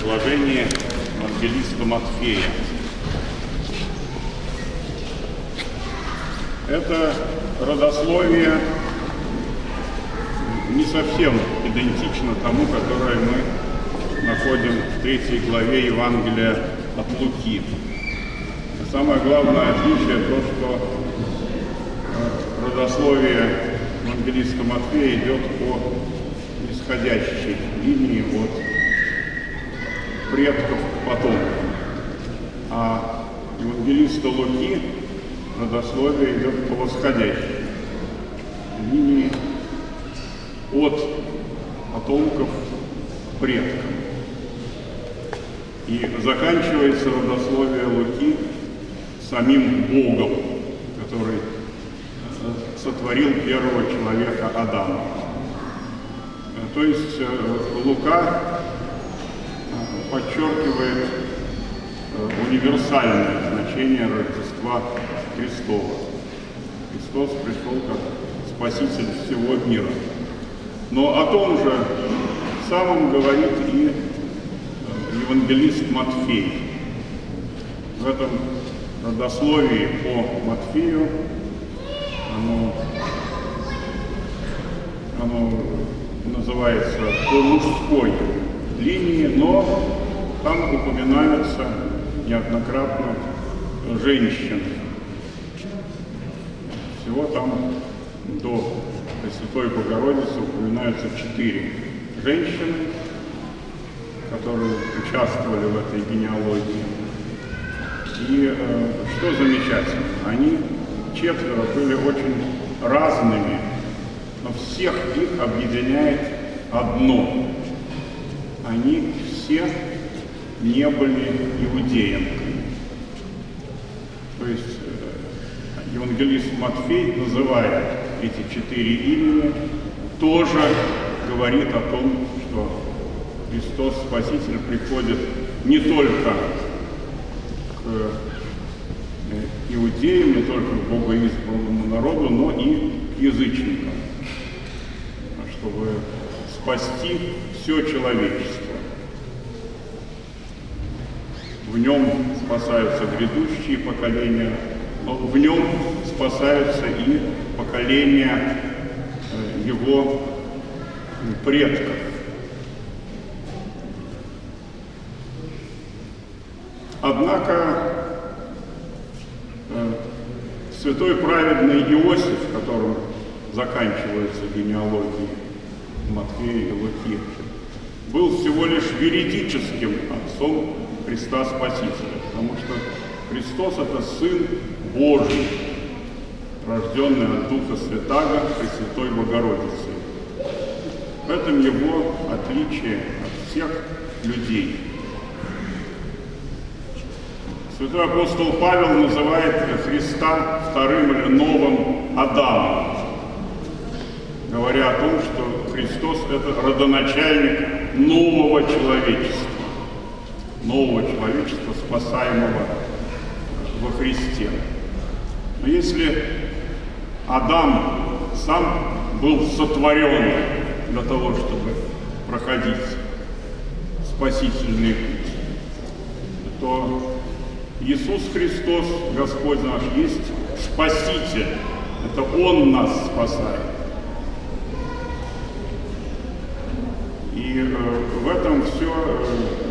изложение евангелиста Матфея. Это родословие не совсем идентично тому, которое мы находим в 3 главе Евангелия от Луки. И самое главное отличие то, что родословие евангелиста Матфея идет по нисходящей линии от предков к потомкам, а евангелиста Луки родословие идет по восходящей линии от потомков к предкам. И заканчивается родословие Луки самим Богом, который сотворил первого человека Адама. То есть Лука подчеркивает универсальное значение Рождества Христова. Христос пришел как Спаситель всего мира. Но о том же самом говорит и евангелист Матфей. В этом родословии по Матфею оно называется по мужской линии, но там упоминаются неоднократно женщины. Всего там до Пресвятой Богородицы упоминаются 4 женщины, которые участвовали в этой генеалогии. И что замечательно, они 4 были очень разными, но всех их объединяет одно. Они все не были иудеянками. То есть евангелист Матфей, называя эти 4 имени, тоже говорит о том, что Христос Спаситель приходит не только к иудеям, не только к богоизбранному народу, но и к язычникам, чтобы спасти все человечество. В нем спасаются грядущие поколения, но в нем спасаются и поколения его предков. Однако святой праведный Иосиф, которым заканчиваются генеалогии Матфея и Луки, был всего лишь юридическим отцом Христа Спасителя, потому что Христос — это Сын Божий, рожденный от Духа Святаго Пресвятой Богородицы. В этом его отличие от всех людей. Святой апостол Павел называет Христа вторым или новым Адамом, говоря о том, что Христос — это родоначальник нового человечества, спасаемого во Христе. Но если Адам сам был сотворен для того, чтобы проходить спасительный путь, то Иисус Христос, Господь наш, есть Спаситель. Это Он нас спасает. И в этом все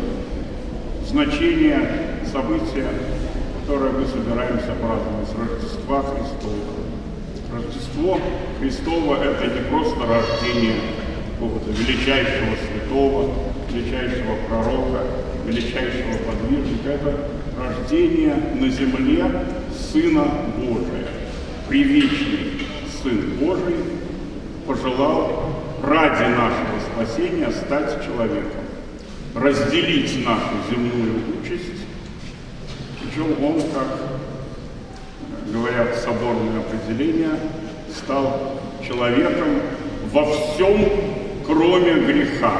значение события, которое мы собираемся праздновать, Рождества Христова. Рождество Христово — это не просто рождение какого-то величайшего святого, величайшего пророка, величайшего подвижника. Это рождение на земле Сына Божия. Привечный Сын Божий пожелал ради нашего спасения стать человеком, разделить нашу земную участь, причем Он, как говорят соборные определения, стал человеком во всем, кроме греха.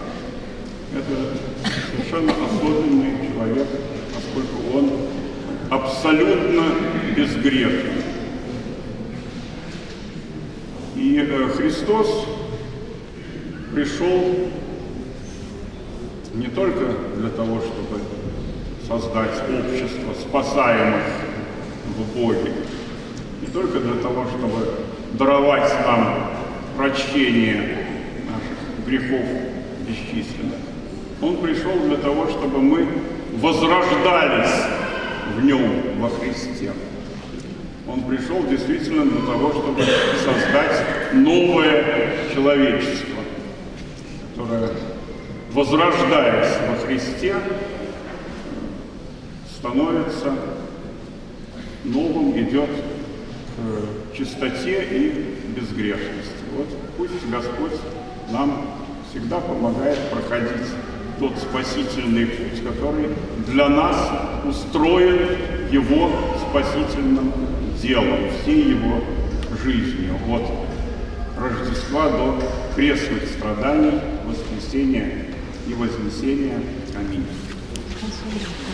Это совершенно особенный человек, поскольку он абсолютно безгрешен. И Христос пришел не только для того, чтобы создать общество спасаемых в Боге, не только для того, чтобы даровать нам прощение наших грехов бесчисленных. Он пришел для того, чтобы мы возрождались в Нем, во Христе. Он пришел действительно для того, чтобы создать новое человечество, которое, возрождаясь во Христе, становится новым, идет к чистоте и безгрешности. Вот пусть Господь нам всегда помогает проходить тот спасительный путь, который для нас устроен Его спасительным делом, всей Его жизнью. От Рождества до крестных страданий, воскресения и вознесения. Аминь.